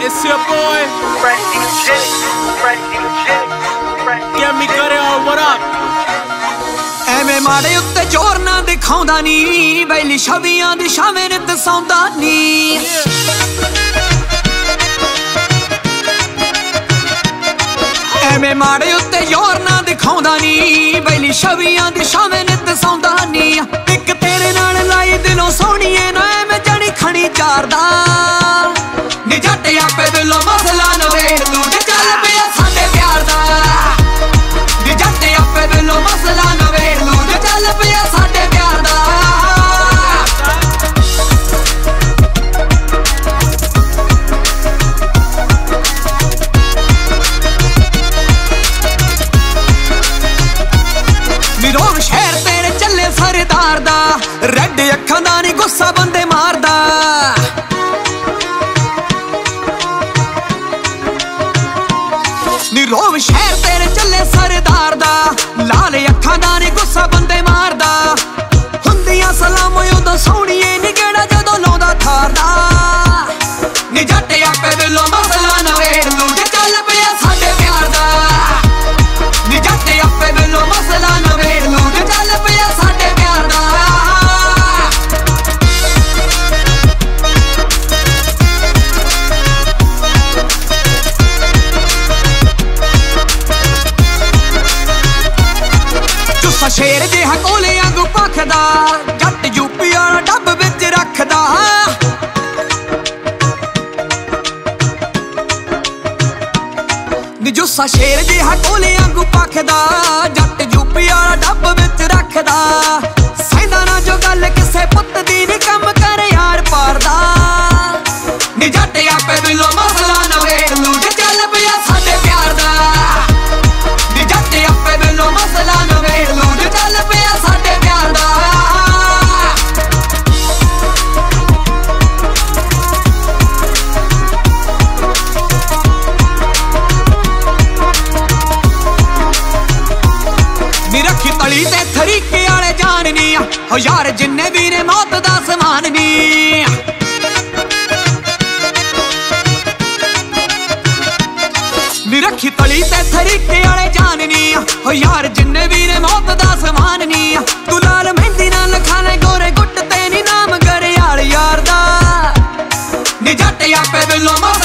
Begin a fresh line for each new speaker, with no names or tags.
It's your boy Get me cut it on, what up?
ਐਵੇਂ ਮਾੜੇ ਉੱਤੇ ਜ਼ੋਰ ਨਾ ਦਿਖਾਉਂਦਾ ਨੀ ਵੈਲੀ ਛਵੀਆਂ ਦੀ ਛਾਵੇਂ ਨੇ ਦਸਾਉਂਦਾ ਨੀ ਐਵੇਂ ਮਾੜੇ ਉੱਤੇ ਜ਼ੋਰ ਨਾ ਦਿਖਾਉਂਦਾ ਨੀ ਵੈਲੀ ਛਵੀਆਂ ਦੀ ਛਾਵੇਂ ਨੇ ਦਸਾਉਂਦਾ ਨੀ ਇੱਕ ਤੇਰੇ ਨਾਲ ਲਾਈ ਦਿਲੋਂ ਸੋਹਣੀਏ ਨਾ ਐਵੇਂ ਜਣੀ ਖਣੀ ਚਾਰਦਾ ਨੀ ਜੱਟ ਆਪੇ ਦਿਲੋਂ ਮਸਲਾ ਨਵੇੜ ਤੂੰ ਚੱਲ ਪਿਆ ਸਾਡੇ ਪਿਆਰ ਦਾ ਨੀ ਜੱਟ ਆਪੇ ਦਿਲੋਂ ਮਸਲਾ ਨਵੇੜ ਤੂੰ ਚੱਲ ਪਿਆ ਸਾਡੇ ਪਿਆਰ ਦਾ ਨਿਰੋਵ ਸ਼ਹਿਰ ਤੇਰੇ ਚੱਲੇ ਸਰਦਾਰ ਦਾ ਰੈੱਡ ਅੱਖਾਂ ਦਾ ਨੀ ਗੁੱਸਾ ਬੰਦੇ ਮਾਰਦਾ ਨਿਰੋਵ ਸ਼ਹਿਰ ਤੇਰੇ ਚੱਲੇ ਸਰਦਾਰ ਦਾ ਲਾਲ ਅੱਖਾਂ ਦਾ ਨੀ ਗੁੱਸਾ ਬੰਦੇ ਮਾਰਦਾ ਹੁੰਦੀਆਂ ਸਲਾਮ ਉਦੋਂ ਸੋਹਣੀਏ ਨੀ ਕਿਹੜਾ ਜਦੋਂ ਲਾਉਂਦਾ ਥਾਰਦਾ ਨੀ ਜੱਟ ਆਪੇ ਦਿਲੋਂ ਮਸਲਾ ਨਵੇੜ ਲੂ ਚੱਲ ਪਿਆ ਸਾਡੇ ਪਿਆਰ ਦਾ ਨੀ ਜੱਟ ਆਪੇ ਦਿਲੋਂ ਮਸਲਾ ਨਵੇੜ ਲੂ ਚੱਲ ਪਿਆ ਸਾਡੇ ਪਿਆਰ ਦਾ ਚੁੱਸਾ ਸ਼ੇਰ ਜਿਹਾ ਕੋਲੇ ਆਂਗੂ ਭਖਦਾ ਜੱਟ ਯੂਪੀ ਵਾਲਾ ਡੱਬ ਵਿੱਚ ਰੱਖਦਾ ਨੀ ਜੁੱਸਾ ਸ਼ੇਰ ਜਿਹਾ ਕੋਲੇ ਆਂਗੂ ਭਖਦਾ ਜੱਟ ਯੂਪੀ ਵਾਲਾ ਡੱਬ ਵਿੱਚ ਰੱਖਦਾ ਸਹਿੰਦਾ ਨਾ ਜੋ ਗੱਲ ਕਿਸੇ ਪੁੱਤ ਦੀ ਨੀ ਕੰਮ ਕਰ ਯਾਰ ਪਾਰਦਾ ਨੀ ਜੱਟ ਆਪੇ ਦਿਲੋਂ ਮਸਲਾ ਨਵੇੜ ਲੂ ਚੱਲ ਪਿਆ ਸਾਡੇ ਪਿਆਰ ਦਾ ਨੀ ਜੱਟ ਆਪੇ ਦਿਲੋਂ ਮਸਲਾ ਨਵੇੜ ਲੂ ਚੱਲ ਪਿਆ ਸਾਡੇ ਪਿਆਰ ਦਾ ਨੀ ਰੱਖੀ ਤਲੀ ਤੇ ਤਰੀਕੇ ਵਾਲੇ ਜਾਨ ਨੀ ਹੋ ਯਾਰ ਜਿੰਨੇ ਵੀ ਨੇ ਮੌਤ ਦਾ ਸਮਾਨ ਨੀ ਨੀ ਰੱਖੀ ਤਲੀ ਤੇ ਤਰੀਕੇ ਵਾਲੇ ਜਾਨ ਨੀ ਹੋ ਯਾਰ ਜਿੰਨੇ ਵੀ ਨੇ ਮੌਤ ਦਾ ਸਮਾਨ ਨੀ ਤੂੰ ਲਾਲ ਮਹਿੰਦੀ ਨਾਲ ਲਿਖਾ ਲੈ ਗੋਰੇ ਗੁੱਟ ਤੇ ਨੀ ਨਾਮ ਗਰਿਆਲ ਯਾਰ ਦਾ ਨੀ ਜੱਟ ਆਪੇ ਦਿਲੋਂ